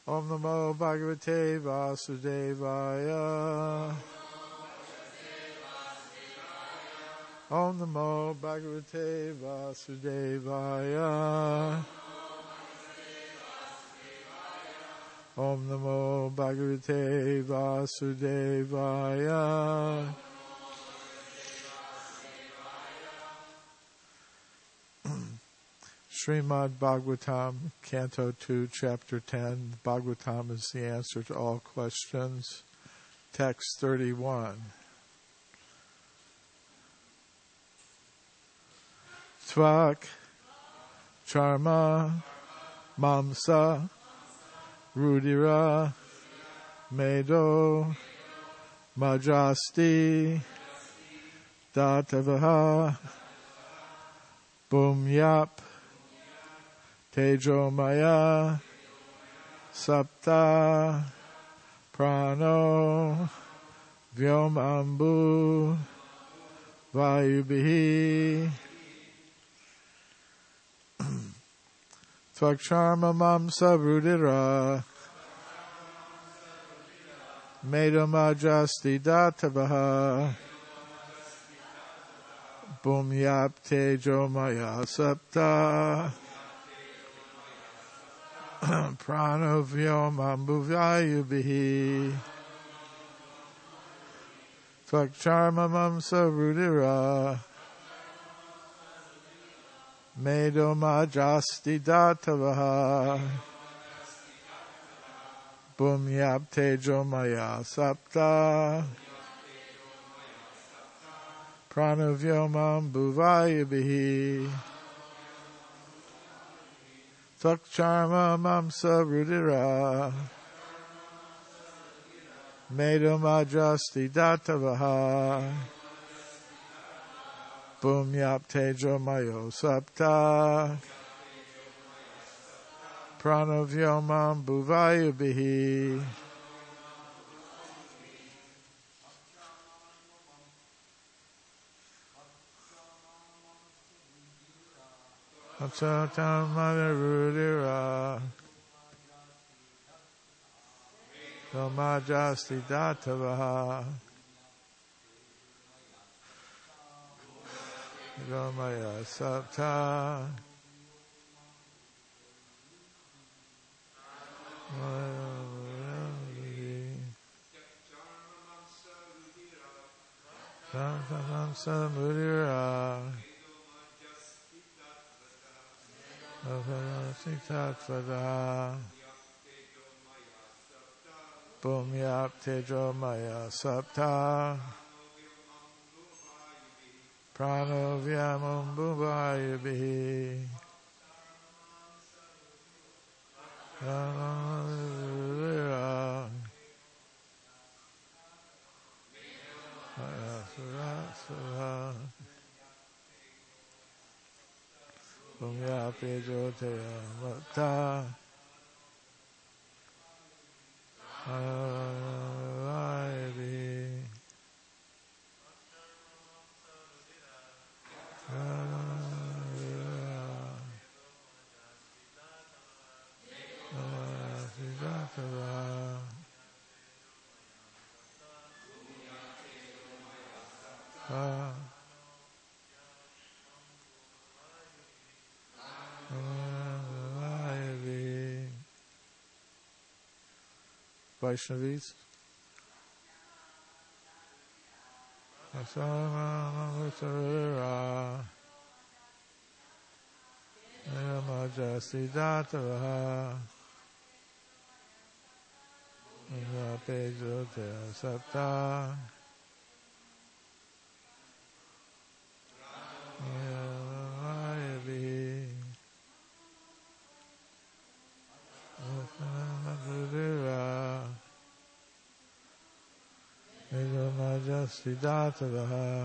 Om Namo Bhagavate Vasudevaya. Om Namo Bhagavate Vasudevaya. Om Namo Bhagavate Vasudevaya. Srimad Bhagavatam, Canto 2, Chapter 10. Bhagavatam is the answer to all questions. Text 31. Tvak, Charma, Mamsa, Rudira, Medo, Majasti, Datavaha, Bhumyap, Tejo Maya, Sapta, Prano, Vyom Ambu, Vayubhi, Tvakcharma Mamsa Rudira, Medamajasti Datavaha, Bhumyap Tejo Maya Sapta, Prano Vyom Ambuvayubhi, Tvakcharma Mamsa Rudira, Medamajasti Datavaha, Bhumyap Tejo Maya Sapta, Prano Vyom Ambuvayubhi, Tvakcharma Mamsa Rudira, Medamajasti Datavaha, Bhumyap Tejo Maya Sapta, Prano Vyom Ambuvayubhi, Atsatamana Rudira, Domajasti Datavaha, Domaya Sapta, Mamsa Rudira, Tatvada, Bhumyap Tejo Maya Sapta, Prano Vyom Ambuvayubhi, Rudira, Bhumyap Tejo Maya Ambuvayubhi, Vaishnavis. Medamajasti Datavaha, Tejo Sapta, Vayubhi, Rudira, Medamajasti Datavaha,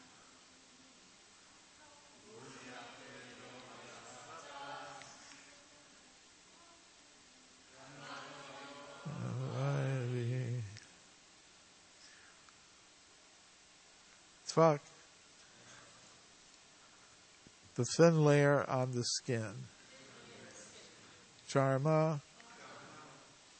Vayubhi. Tvak, the thin layer on the skin. Charma,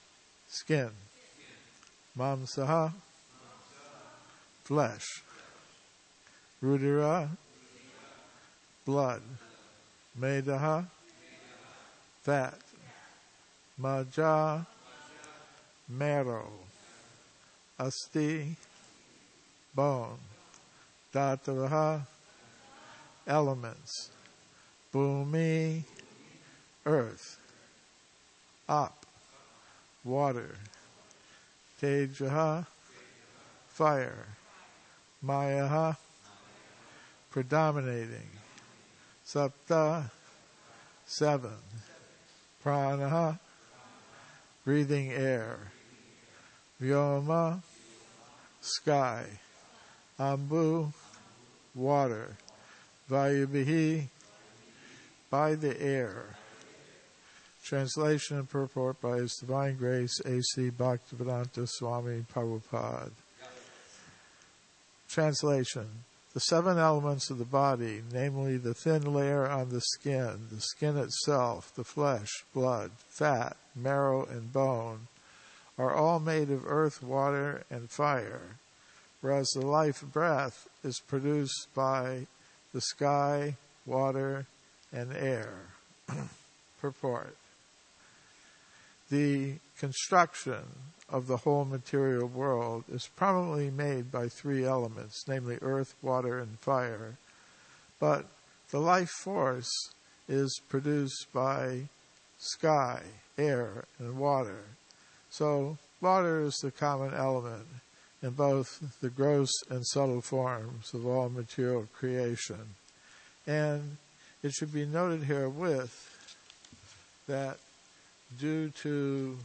skin. Mamsaha, flesh. Rudira, blood. Medaha, fat. Maja, marrow. Asti, bone. Datavaha, elements. Bhumi, earth. Up, water. Tejaha, fire. Mayaha, predominating. Sapta, 7. Pranaha, breathing air. Vyoma, sky. Ambu, water. Vayubhihi, by the air. Translation and purport by His Divine Grace A.C. Bhaktivedanta Swami Prabhupada. Translation. The 7 elements of the body, namely the thin layer on the skin itself, the flesh, blood, fat, marrow, and bone, are all made of earth, water, and fire, whereas the life breath is produced by the sky, water, and air. Purport. The construction of the whole material world is probably made by 3 elements, namely earth, water, and fire, but the life force is produced by sky, air, and water. So water is the common element in both the gross and subtle forms of all material creation. And it should be noted herewith that due to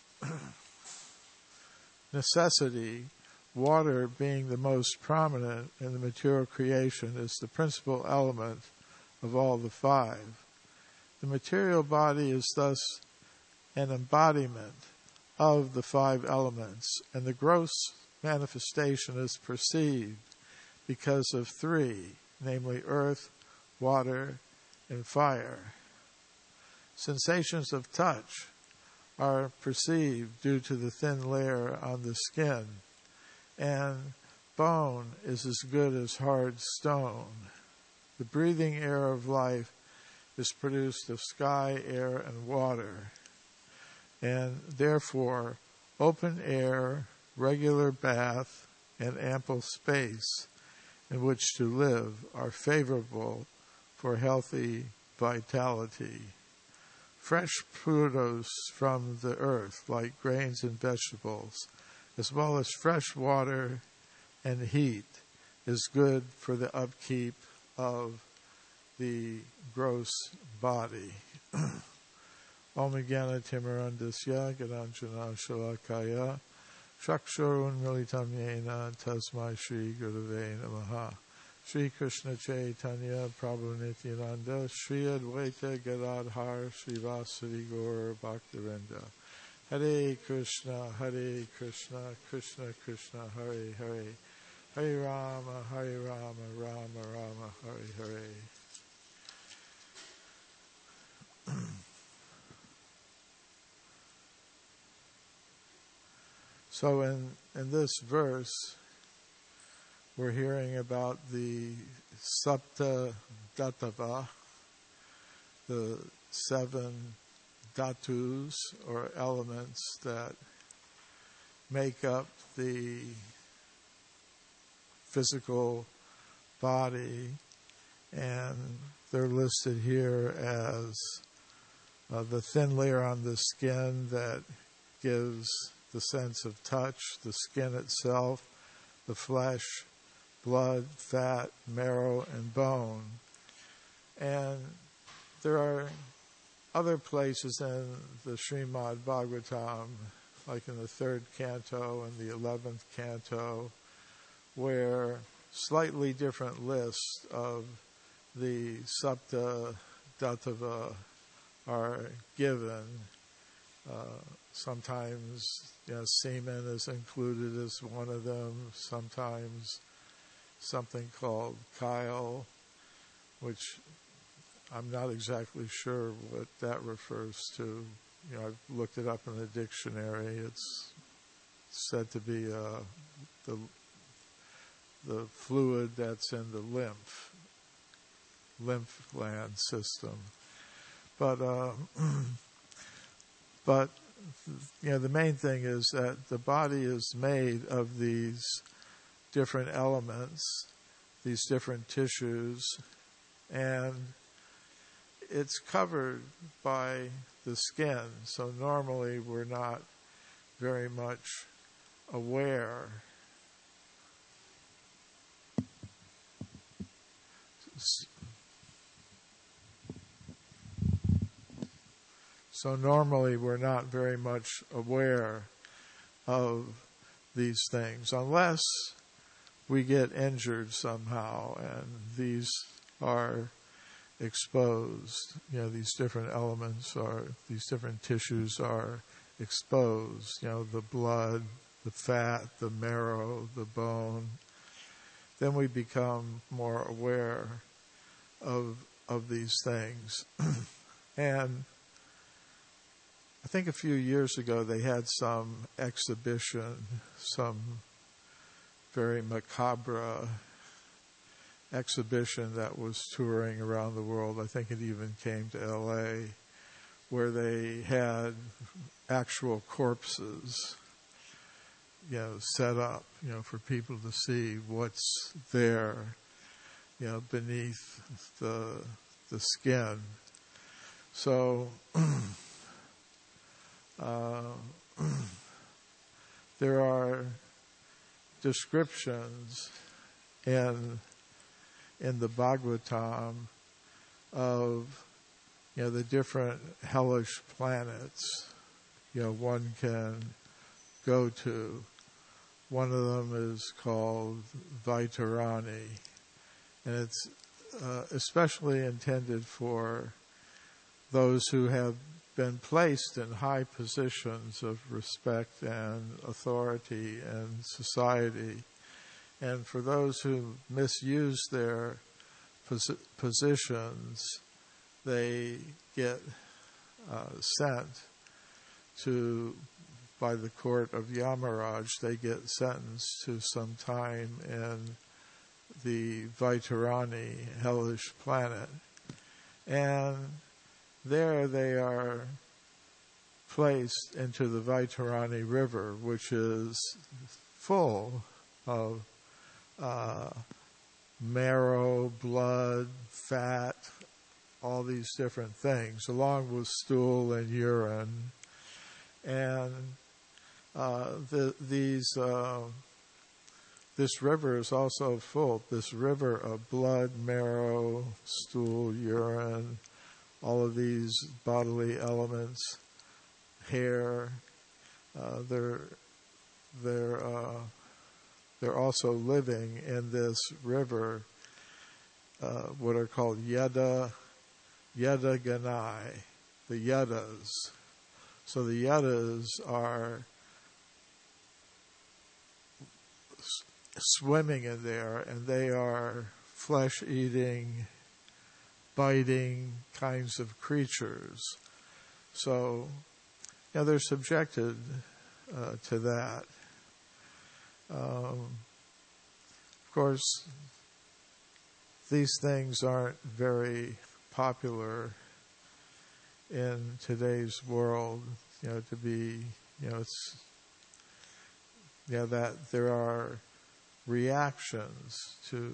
necessity, water being the most prominent in the material creation is the principal element of all the 5. The material body is thus an embodiment of the 5 elements, and the gross manifestation is perceived because of 3, namely earth, water, and fire. Sensations of touch are perceived due to the thin layer on the skin, and bone is as good as hard stone. The breathing air of life is produced of sky, air, and water, and therefore open air, regular bath, and ample space in which to live are favorable for healthy vitality. Fresh produce from the earth, like grains and vegetables, as well as fresh water and heat, is good for the upkeep of the gross body. Om Jnana Timirandasya Gadanjana Shalakaya Chakshurun Militam Yena Tasmai Shri Gurave Namaha. Shri Krishna Chaitanya Prabhu Nityananda Shri Advaita Gadadhar Srivasadi Gaur Bhaktivinoda. Hare Krishna, Krishna Krishna, Hare Hare, Hare Rama, Rama Rama, Hare Hare. So in this verse, we're hearing about the Sapta Dhattava, the 7 dhatus or elements that make up the physical body, and they're listed here as the thin layer on the skin that gives the sense of touch, the skin itself, the flesh, blood, fat, marrow, and bone. And there are other places in the Srimad Bhagavatam, like in the 3rd canto and the 11th canto, where slightly different lists of the Sapta Dhattava are given. Sometimes semen is included as one of them, sometimes something called chyle, which I'm not exactly sure what that refers to I've looked it up in the dictionary. It's said to be the fluid that's in the lymph gland system. But the main thing is that the body is made of these different elements, these different tissues, and it's covered by the skin. So normally we're not very much aware. So normally we're not very much aware of these things unless we get injured somehow and these are exposed. These different elements these different tissues are exposed. The blood, the fat, the marrow, the bone. Then we become more aware of these things. And I think a few years ago they had some exhibition, some very macabre exhibition that was touring around the world. I think it even came to LA, where they had actual corpses, set up, for people to see what's there, beneath the skin. So there are descriptions in the Bhagavatam of the different hellish planets one can go to. One of them is called Vaitarani, and it's especially intended for those who have been placed in high positions of respect and authority in society. And for those who misuse their positions, they get sent by the court of Yamaraj, they get sentenced to some time in the Vaitarani hellish planet. And there they are placed into the Vaitarani River, which is full of marrow, blood, fat, all these different things, along with stool and urine. And this river is also full. This river of blood, marrow, stool, urine, all of these bodily elements, hair. They're also living in this river, what are called Yada Ganai, the Yadas. So the Yadas are swimming in there, and they are flesh-eating, biting kinds of creatures. So, they're subjected to that. Of course, these things aren't very popular in today's world, to be, that there are reactions to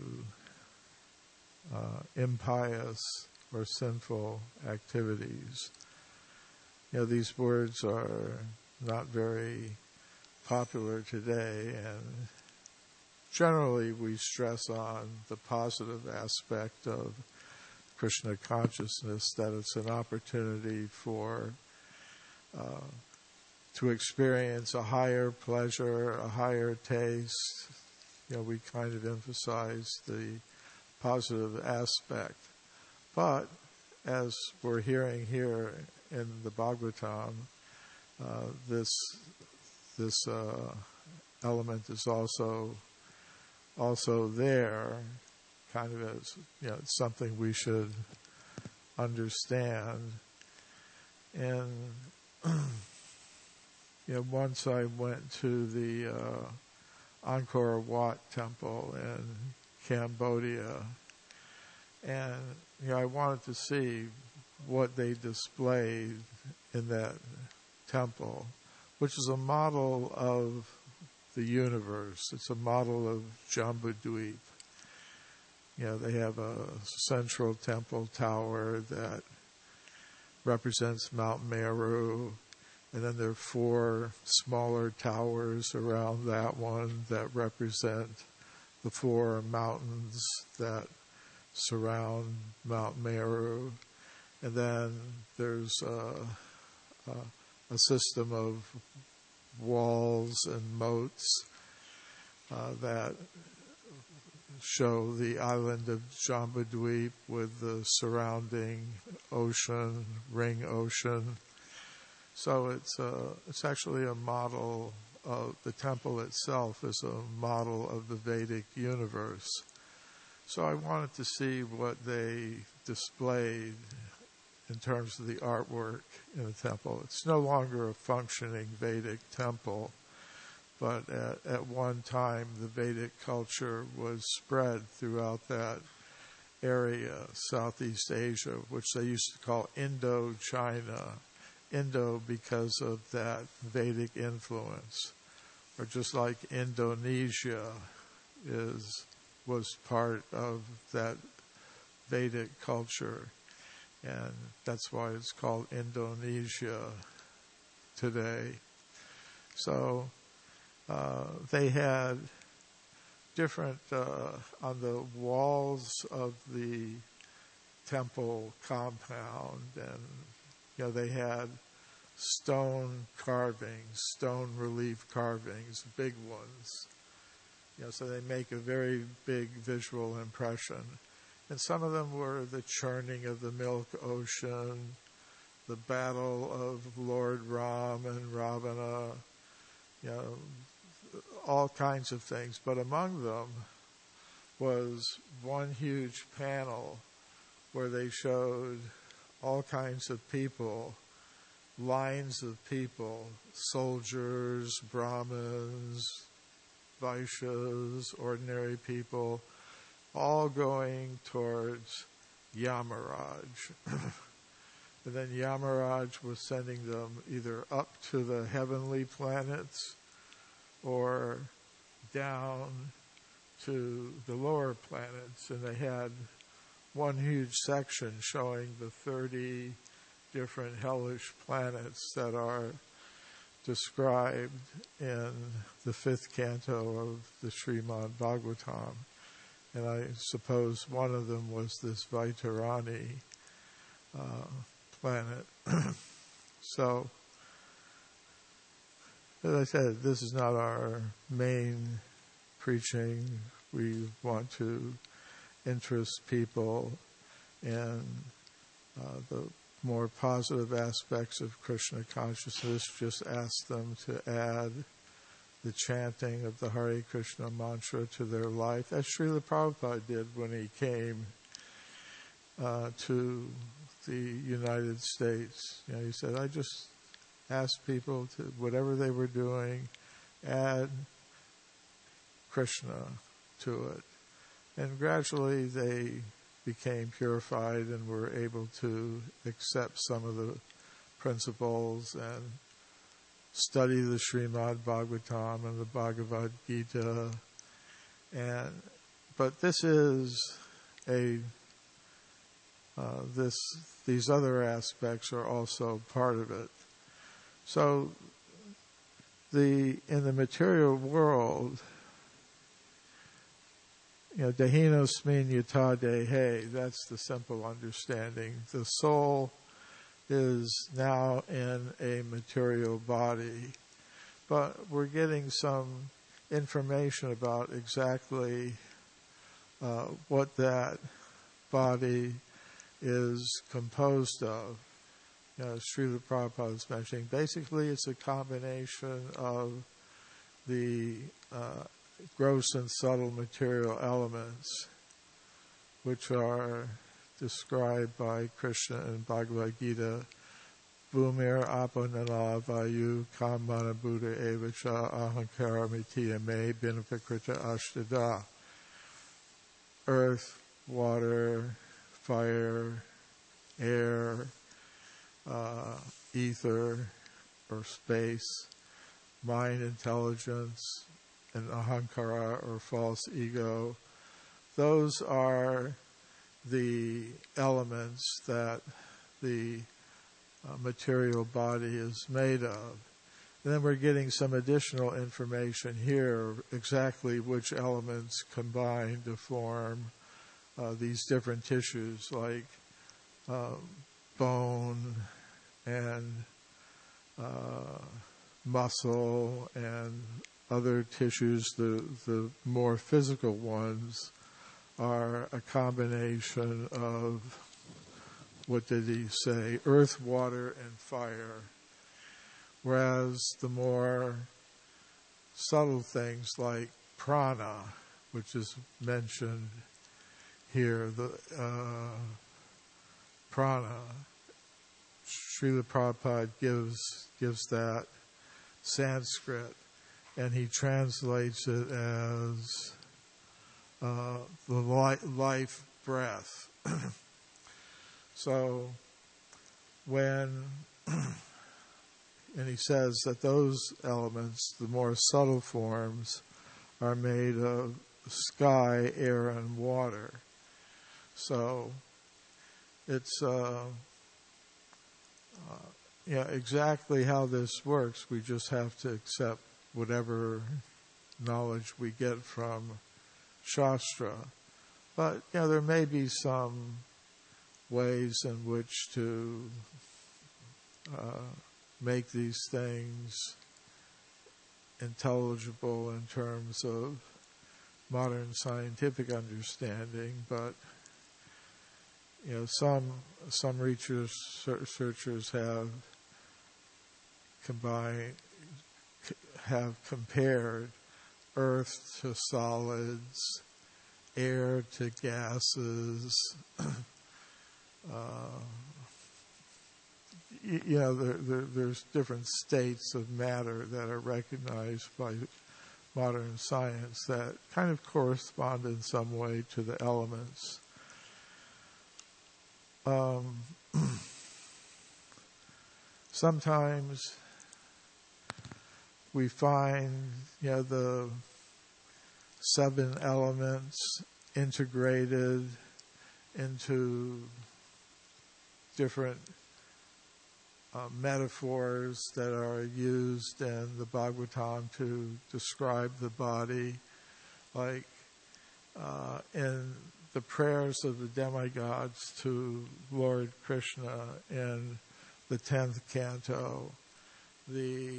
impious or sinful activities. These words are not very popular today, and generally we stress on the positive aspect of Krishna consciousness, that it's an opportunity to experience a higher pleasure, a higher taste. We kind of emphasize the positive aspect. But as we're hearing here in the Bhagavatam, this element is also there, kind of as something we should understand. And once I went to the Angkor Wat Temple in Cambodia, and I wanted to see what they displayed in that temple, which is a model of the universe. It's a model of Jambudweep. They have a central temple tower that represents Mount Meru, and then there are 4 smaller towers around that one that represent the 4 mountains that surround Mount Meru. And then there's a system of walls and moats that show the island of Jambudweep with the surrounding ocean, ring ocean. So it's actually a model of the temple itself is a model of the Vedic universe. So I wanted to see what they displayed in terms of the artwork in the temple. It's no longer a functioning Vedic temple, but at one time the Vedic culture was spread throughout that area, Southeast Asia, which they used to call Indochina. Indo because of that Vedic influence, or just like Indonesia was part of that Vedic culture, and that's why it's called Indonesia today. So they had different, on the walls of the temple compound, and they had stone carvings, stone relief carvings, big ones. So they make a very big visual impression. And some of them were the churning of the milk ocean, the battle of Lord Ram and Ravana, all kinds of things. But among them was one huge panel where they showed all kinds of people, lines of people, soldiers, Brahmins, Vaishyas, ordinary people, all going towards Yamaraj. And then Yamaraj was sending them either up to the heavenly planets or down to the lower planets. And they had one huge section showing the 30 different hellish planets that are described in the 5th canto of the Srimad Bhagavatam. And I suppose one of them was this Vaitarani planet. So, as I said, this is not our main preaching. We want to interest people in the more positive aspects of Krishna consciousness. Just ask them to add the chanting of the Hare Krishna mantra to their life, as Srila Prabhupada did when he came to the United States. He said, I just asked people to, whatever they were doing, add Krishna to it. And gradually they became purified and were able to accept some of the principles and study the Srimad Bhagavatam and the Bhagavad Gita. But this is these other aspects are also part of it. So in the material world, Dehinosmin yata dehe, that's the simple understanding. The soul is now in a material body, but we're getting some information about exactly what that body is composed of. Srila Prabhupada is mentioning, basically it's a combination of the gross and subtle material elements, which are described by Krishna in Bhagavad Gita Bhumir apanala vayu kamana buddha evacha ahankara mitiya me binavikrita ashtadha. Earth, water, fire, air, ether, or space, mind, intelligence, and ahankara, or false ego. Those are the elements that the material body is made of. And then we're getting some additional information here, exactly which elements combine to form these different tissues, like bone and muscle and other tissues. The more physical ones are a combination of, what did he say, earth, water, and fire. Whereas the more subtle things like prana, which is mentioned here, the prana, Srila Prabhupada gives that Sanskrit, and he translates it as the life breath. So when, and he says that those elements, the more subtle forms, are made of sky, air, and water. So it's exactly how this works. We just have to accept whatever knowledge we get from Shastra. But there may be some ways in which to make these things intelligible in terms of modern scientific understanding, but some researchers have compared earth to solids, air to gases. There's different states of matter that are recognized by modern science that kind of correspond in some way to the elements. Sometimes we find, the 7 elements integrated into different metaphors that are used in the Bhagavatam to describe the body, like in the prayers of the demigods to Lord Krishna in the 10th canto. The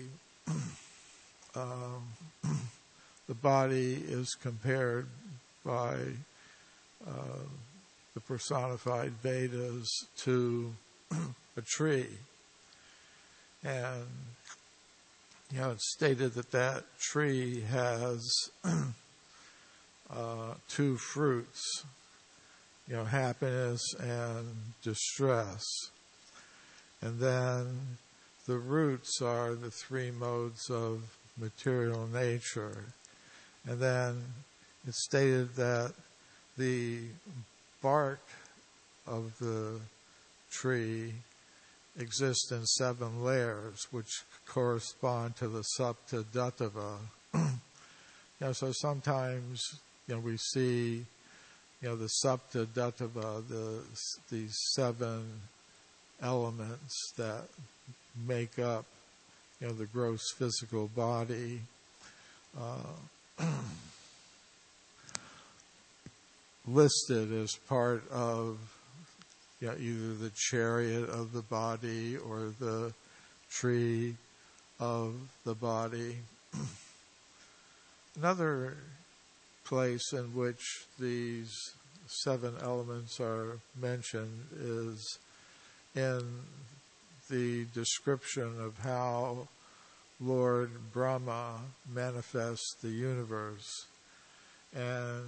body is compared by the personified Vedas to a tree. And, it's stated that tree has 2 fruits, happiness and distress. And then the roots are the 3 modes of material nature. And then it's stated that the bark of the tree exists in 7 layers, which correspond to the Sapta Dattava. So sometimes, we see, the Sapta Dattava, these 7 elements that make up, the gross physical body, listed as part of either the chariot of the body or the tree of the body. Another place in which these 7 elements are mentioned is in the description of how Lord Brahma manifests the universe. And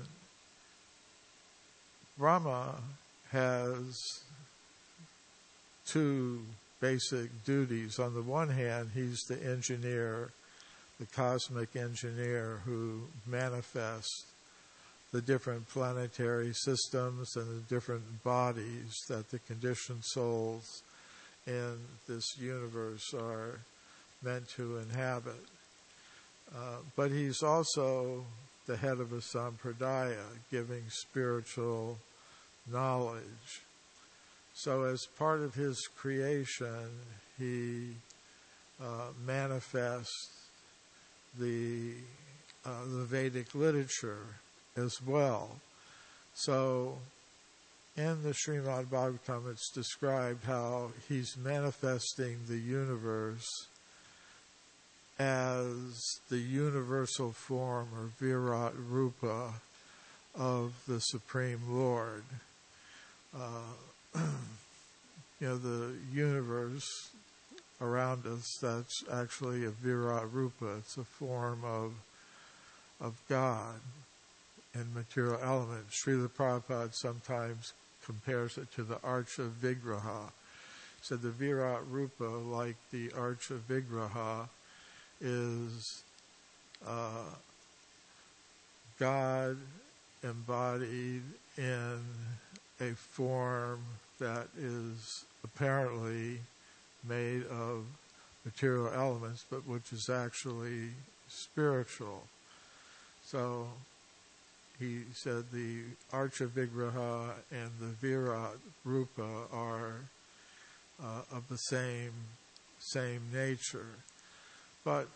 Brahma has 2 basic duties. On the one hand, he's the engineer, the cosmic engineer who manifests the different planetary systems and the different bodies that the conditioned souls in this universe are meant to inhabit. But he's also the head of a sampradaya, giving spiritual knowledge. So as part of his creation, he manifests the Vedic literature as well. So in the Srimad Bhagavatam, it's described how he's manifesting the universe as the universal form or Virat Rupa of the Supreme Lord. The universe around us, that's actually a Virat Rupa. It's a form of God in material elements. Srila Prabhupada sometimes compares it to the Archa Vigraha. So the Virat Rupa, like the Archa Vigraha, is God embodied in a form that is apparently made of material elements, but which is actually spiritual. So he said the Archa Vigraha and the Virat Rupa are of the same nature. But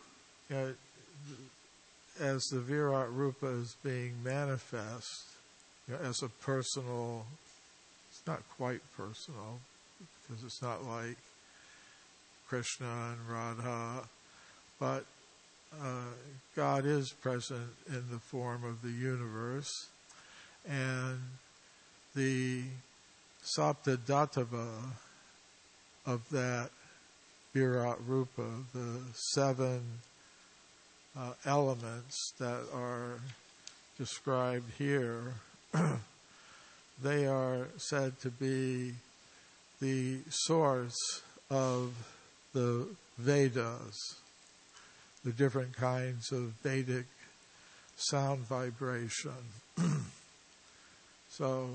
as the Virat Rupa is being manifest, as a personal, it's not quite personal, because it's not like Krishna and Radha, but God is present in the form of the universe, and the Saptadhatava of that Virat Rupa, the 7 elements that are described here, they are said to be the source of the Vedas, the different kinds of Vedic sound vibration. So,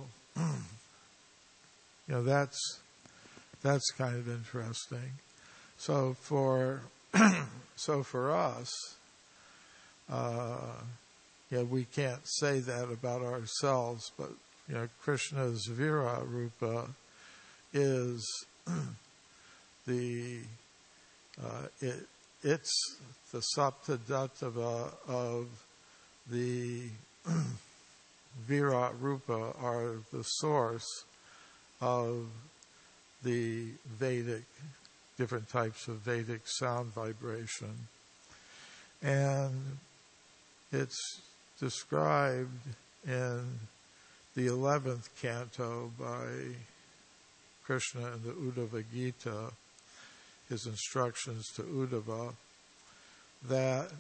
that's kind of interesting. So for us, we can't say that about ourselves, but Krishna's Virat Rupa is it's the Saptadhatava of the Virat Rupa are the source of the Vedic, different types of Vedic sound vibration. And it's described in the 11th canto by Krishna in the Uddhava Gita, his instructions to Uddhava, that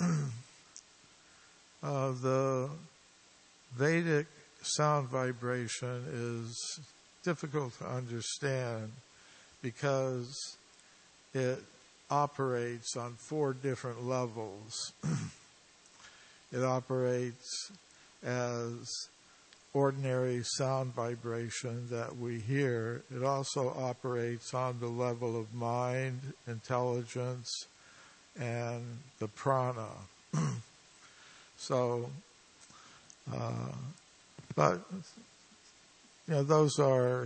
the Vedic sound vibration is difficult to understand because it operates on 4 different levels. It operates as ordinary sound vibration that we hear. It also operates on the level of mind, intelligence, and the prana. So, but those are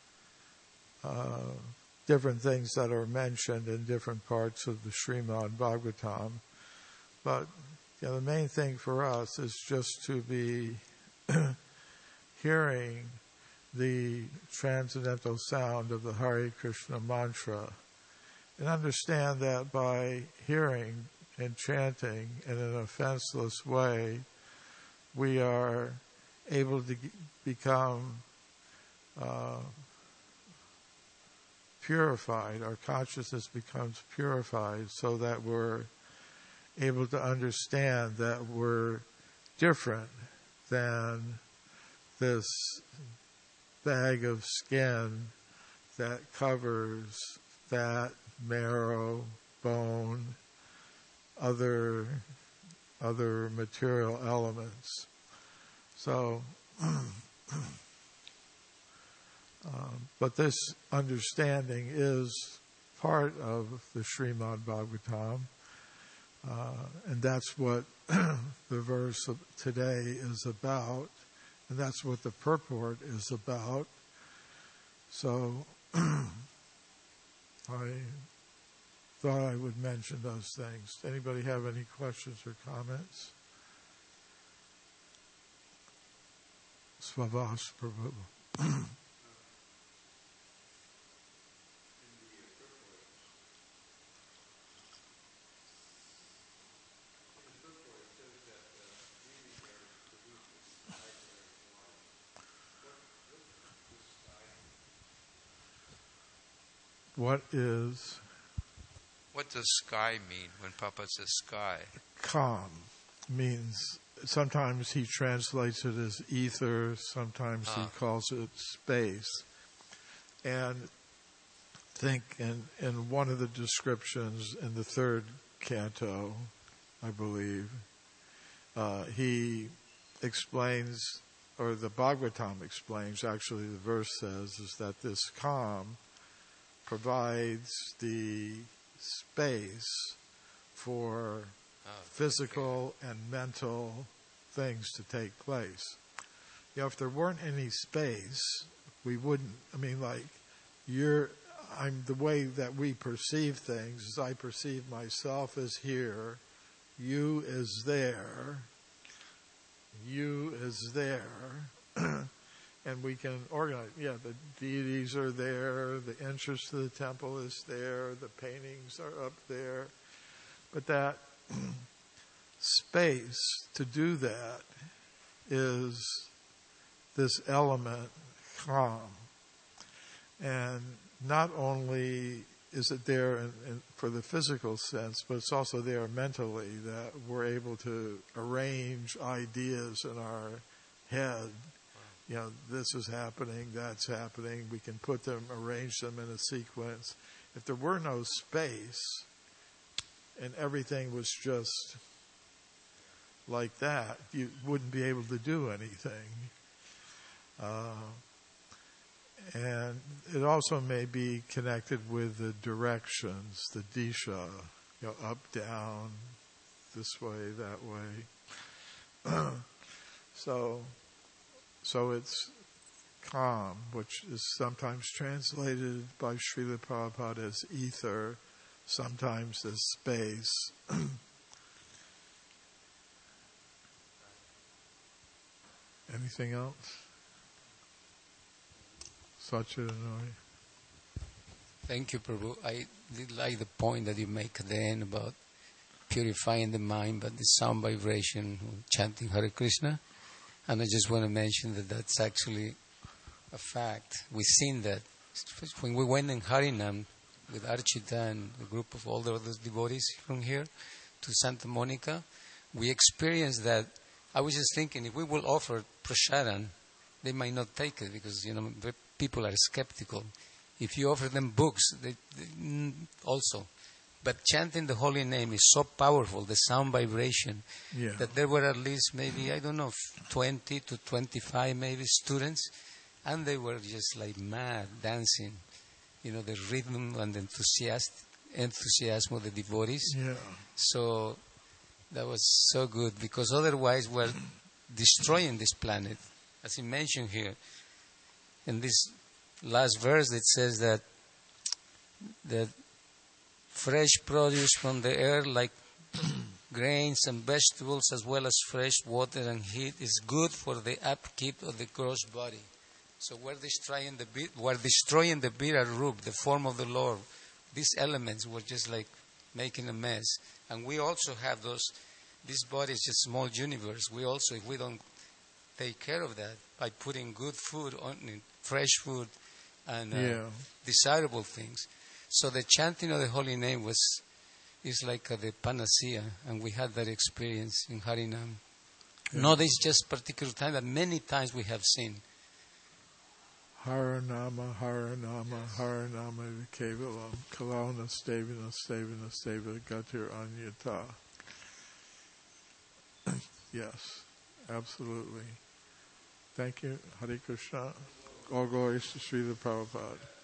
different things that are mentioned in different parts of the Srimad Bhagavatam. But the main thing for us is just to be hearing the transcendental sound of the Hare Krishna mantra, and understand that by hearing and chanting in an offenseless way, we are able to become purified. Our consciousness becomes purified so that we're able to understand that we're different than this bag of skin that covers fat, marrow, bone, other material elements. So, but this understanding is part of the Srimad Bhagavatam, and that's what the verse of today is about, and that's what the purport is about. So I thought I would mention those things. Anybody have any questions or comments? Svavas Prabhu. What does sky mean when Papa says sky? Calm means, sometimes he translates it as ether, sometimes he calls it space. And think in one of the descriptions in the third canto, I believe, he explains, or the Bhagavatam explains, actually the verse says, is that this calm provides the space for physical and mental things to take place. You know, if there weren't any space, we wouldn't, the way that we perceive things is I perceive myself as here, you as there, you as there, and we can organize. Yeah, the deities are there, the entrance to the temple is there, the paintings are up there. But that space to do that is this element, calm. And not only is it there for the physical sense, but it's also there mentally, that we're able to arrange ideas in our head. You know, this is happening, that's happening. We can put them, arrange them in a sequence. If there were no space and everything was just like that, you wouldn't be able to do anything. And it also may be connected with the directions, the disha, you know, up, down, this way, that way. So it's calm, which is sometimes translated by Srila Prabhupada as ether, sometimes as space. Anything else? Satchidananda. Thank you, Prabhu. I did like the point that you make at the end about purifying the mind by the sound vibration, chanting Hare Krishna. And I just want to mention that that's actually a fact. We've seen that. When we went in Harinam with Archita and a group of all the other devotees from here to Santa Monica, we experienced that. I was just thinking, if we will offer prasadam, they might not take it because, people are skeptical. If you offer them books, they also. But chanting the holy name is so powerful, the sound vibration, that there were at least maybe, 20 to 25 maybe students, and they were just like mad, dancing. The rhythm and the enthusiasm of the devotees. Yeah. So that was so good, because otherwise we're destroying this planet. As he mentioned here, in this last verse, it says that fresh produce from the earth, like grains and vegetables, as well as fresh water and heat, is good for the upkeep of the gross body. So we're destroying the Virat Rup, the form of the Lord. These elements were just like making a mess. And we also have this body is a small universe. We also, if we don't take care of that by putting good food on it, fresh food, and desirable things. So the chanting of the holy name is like the panacea, and we had that experience in Harinam. Yeah. Not this just particular time, but many times we have seen. Haranama, Haranama, Haranama Kevalam, Kalana Stavina, Stavina, Stava, Gatir Anyata. Yes, absolutely. Thank you, Hare Krishna. All glories to Srila Prabhupada.